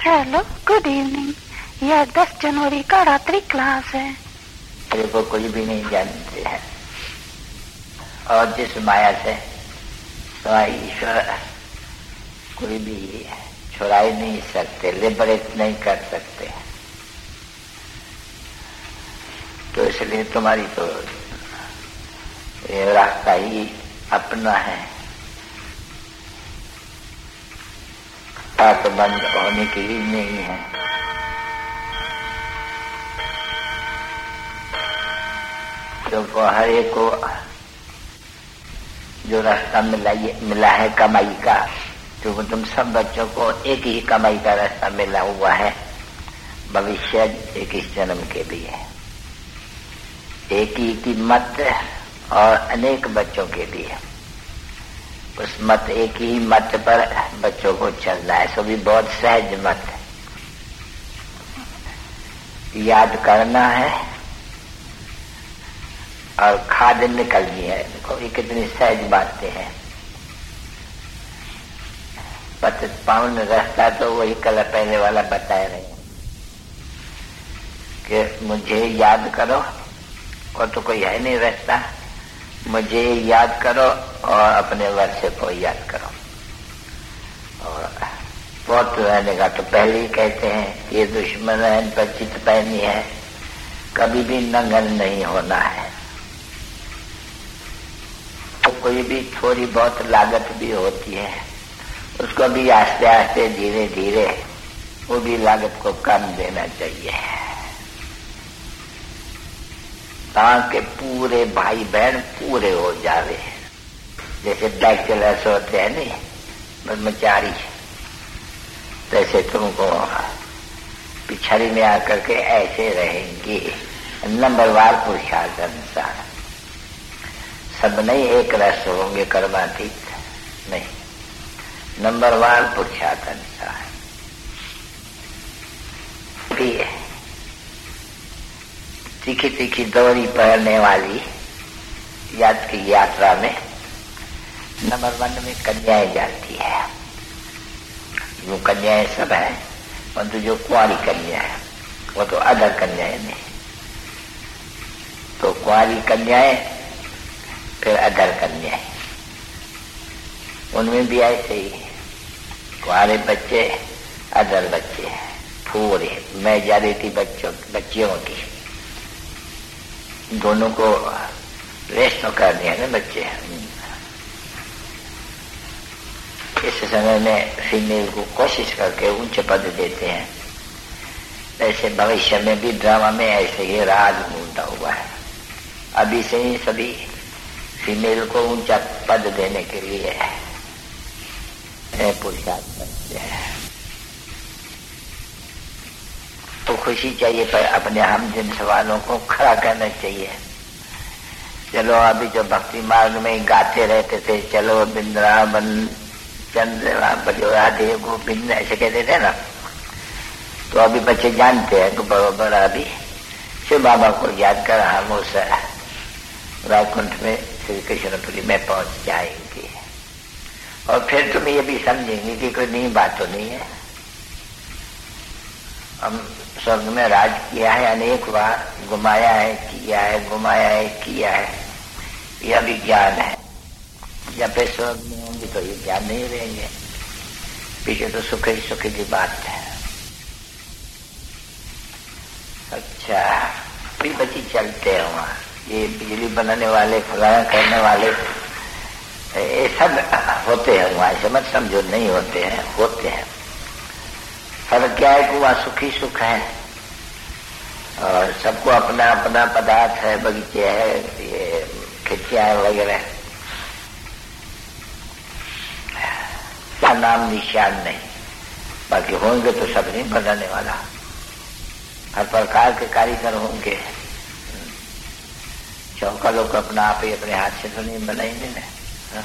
Hello, good evening. यह 10 जनवरी का रात्रि क्लास है। तेरे को कोई भी नहीं जानते हैं और जिस माया से ईश्वर कोई भी छुड़ा ही नहीं सकते, लिबरेट नहीं कर सकते। तो इसलिए तुम्हारी तो ये रास्ता ही अपना है, तो बंद होने की ही नहीं है। तो हर एक को जो रास्ता मिला है कमाई का, तो तुम सब बच्चों को एक ही कमाई का रास्ता मिला हुआ है। भविष्य एक इस जन्म के लिए एक ही की मत और अनेक बच्चों के लिए उस मत, एक ही मत पर बच्चों को चलना है। सो भी बहुत सहज मत है, याद करना है और खाद निकलनी है। देखो ये कितनी सहज बातें हैं। पतित पावन रास्ता तो वही कल पहले वाला बता रहे हैं कि मुझे याद करो, और तो कोई है नहीं रास्ता। मुझे याद करो और अपने वर्ष को याद करो। और बहुत रहने का तो पहले ही कहते हैं ये दुश्मन है, इन पर चित पैनी है, कभी भी नंगन नहीं होना है। तो कोई भी थोड़ी बहुत लागत भी होती है, उसको भी आस्ते आस्ते धीरे धीरे वो भी लागत को कम देना चाहिए, ताकि पूरे भाई बहन पूरे हो जावे। जैसे बैचलर्स होते हैं नहीं, ब्रह्मचारी, तैसे तुमको पिछड़ी में आकर के ऐसे रहेंगे नंबरवार पुरुषार्थ अनुसार। सब नहीं एक रस होंगे कर्मातीत, नहीं, नंबरवार पुरुषार्थ अनुसार भी है। तीखी तीखी दौरी पहनने वाली याद की यात्रा में नंबर 1 में कन्याएं जाती है। वो कन्याएं सब है, परंतु जो कुंवारी कन्या है वो तो अदर कन्याएं नहीं। तो कुंवारी कन्याएं फिर अदर कन्याएं, उनमें भी ऐसे ही कुंवारे बच्चे अदर बच्चे, पूरे मेजॉरिटी बच्चियों की, दोनों को रेस्ट तो करनी है ना बच्चे। इस समय में फीमेल को कोशिश करके ऊंचे पद देते हैं, ऐसे भविष्य में भी ड्रामा में ऐसे ही राज मूंदा हुआ है। अभी से ही सभी फीमेल को ऊंचा पद देने के लिए पुरुषार्थ करते हैं। तो खुशी चाहिए, पर अपने हम जिन सवालों को खड़ा करना चाहिए। चलो अभी जो भक्ति मार्ग में गाते रहते थे, चलो वृंदावन चंद्रमा बजोरा देव गोविंद ऐसे कहते थे ना, तो अभी बच्चे जानते हैं कि बराबर अभी शिव बाबा को याद कर हम उस राजकुंठ में श्री कृष्णपुरी में पहुंच जाएंगे। और फिर तुम ये भी समझेंगे कि कोई नई बात तो नहीं है। हम स्वर्ग में राज किया है, अनेक बार घुमाया है, किया है, घुमाया है, किया है, यह भी ज्ञान है। जब फिर स्वर्ग में होंगे तो ये ज्ञान नहीं रहेंगे, पीछे तो सुख ही सुख की बात है। अच्छा, भी बच्ची चलते हैं वहाँ, ये बिजली बनाने वाले, फलाना करने वाले, ये सब होते हैं वहाँ, ऐसे मत समझो नहीं होते हैं, होते हैं। फर्क क्या है कि वहाँ सुखी सुख है और सबको अपना अपना पदार्थ है, बगीचे है, ये खिचिया है वगैरह, क्या नाम निशान नहीं। बाकी होंगे तो सब नहीं बनाने वाला, हर प्रकार के कारीगर होंगे। चौका लोग अपना आप ही अपने हाथ से तो नहीं बनाएंगे ना।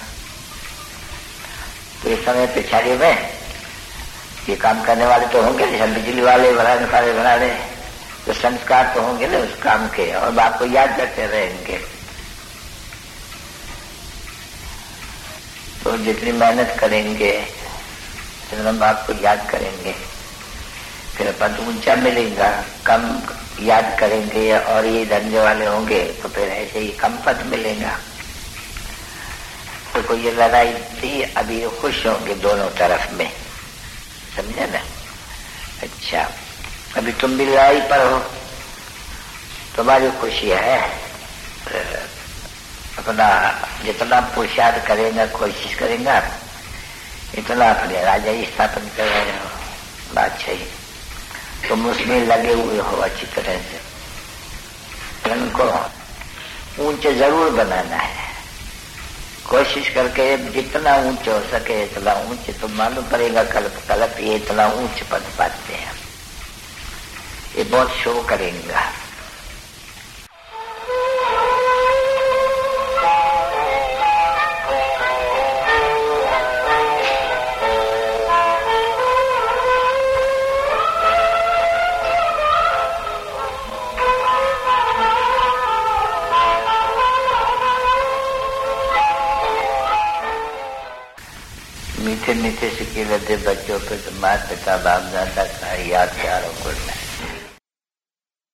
तो इस समय पिछाड़ी में ये काम करने वाले तो होंगे, जैसे बिजली वाले बना रहे, तो संस्कार तो होंगे ना उस काम के, और बाप को याद करते रहेंगे। तो जितनी मेहनत करेंगे, जितना बाप को याद करेंगे, फिर पद ऊंचा मिलेगा, कम याद करेंगे और ये धन्य वाले होंगे तो फिर ऐसे ही कम पद मिलेगा। तो कोई ये लड़ाई थी, अभी खुश होंगे दोनों तरफ में, समझे ना। अच्छा, अभी तुम भी लड़ाई पर हो, तुम्हारी खुशी है, अपना जितना पुरुषार्थ करेगा, कोशिश करेगा, इतना अपने राजा ही स्थापन कर रहे हो, बादशाही तुम उसमें लगे हुए हो अच्छी तरह से। उनको ऊंचे जरूर बनाना है, कोशिश करके जितना ऊंचे हो सके इतना ऊंचे, तो मालूम पड़ेगा कल्प कल्प ये इतना ऊंचे पद पाते हैं, ये बहुत शो करेंगे। मीठे मीठे सिक्के लदे बच्चों पे तो माता पिता बाप दादा का याद प्यार और गुण है।